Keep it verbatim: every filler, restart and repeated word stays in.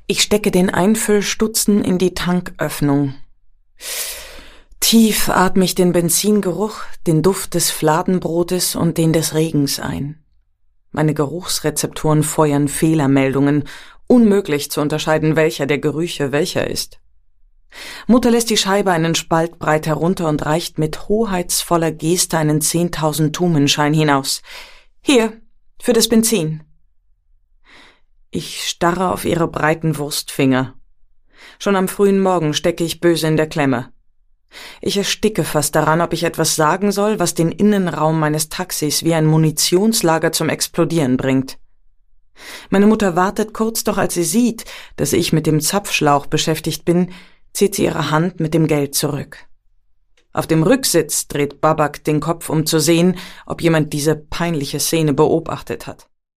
Ich stecke den Einfüllstutzen in die Tanköffnung. Tief atme ich den Benzingeruch, den Duft des Fladenbrotes und den des Regens ein. Meine Geruchsrezeptoren feuern Fehlermeldungen, unmöglich zu unterscheiden, welcher der Gerüche welcher ist. Mutter lässt die Scheibe einen Spalt breit herunter und reicht mit hoheitsvoller Geste einen zehntausend-Tumenschein hinaus. »Hier, für das Benzin.« Ich starre auf ihre breiten Wurstfinger. Schon am frühen Morgen stecke ich böse in der Klemme. Ich ersticke fast daran, ob ich etwas sagen soll, was den Innenraum meines Taxis wie ein Munitionslager zum Explodieren bringt. Meine Mutter wartet kurz, doch als sie sieht, dass ich mit dem Zapfschlauch beschäftigt bin, zieht sie ihre Hand mit dem Geld zurück. Auf dem Rücksitz dreht Babak den Kopf, um zu sehen, ob jemand diese peinliche Szene beobachtet hat.